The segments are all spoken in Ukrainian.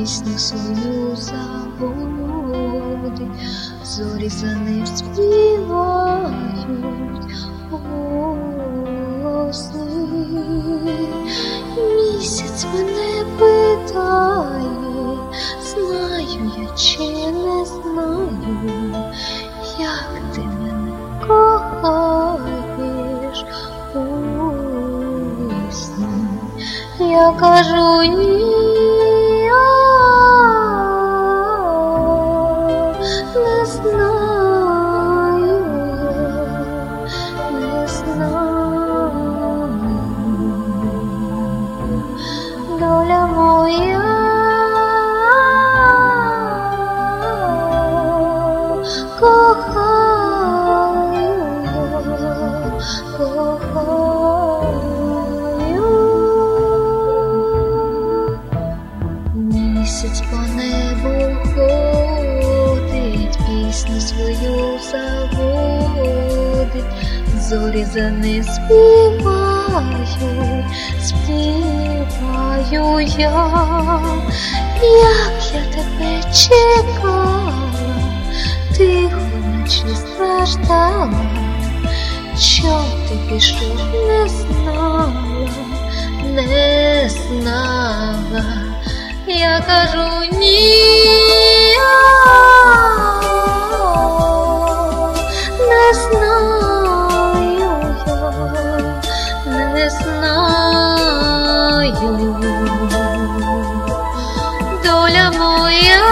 пісню свою заводить, зорі за ним співають голосні. Місяць мене питає, знаю я чи не знаю, як ти мене кохаєш у весні. Я кажу ні, не знаю, не знаю, доля моя кохаю, кохаю. Місяць по небу ходить, пісню свою заводить, зорі за ним співають, співаю я. Як я тебе чекала, тихо вночі страждала, чом ти пішов, не знала, не знала. Я кажу ні, не знаю я, не знаю, доля моя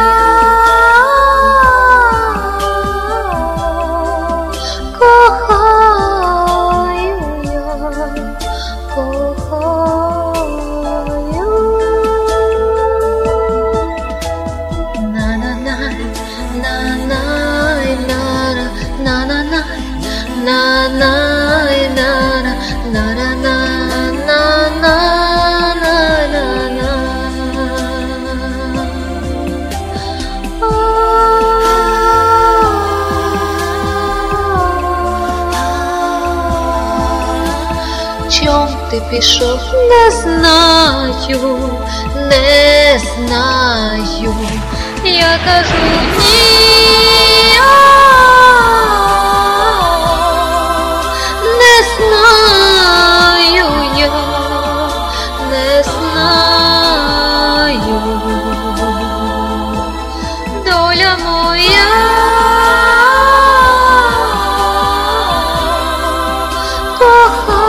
кохаю я, кохаю. Чом ти пішов, не знаю, не знаю. Я кажу ні, не знаю я, не знаю, доля моя кохана.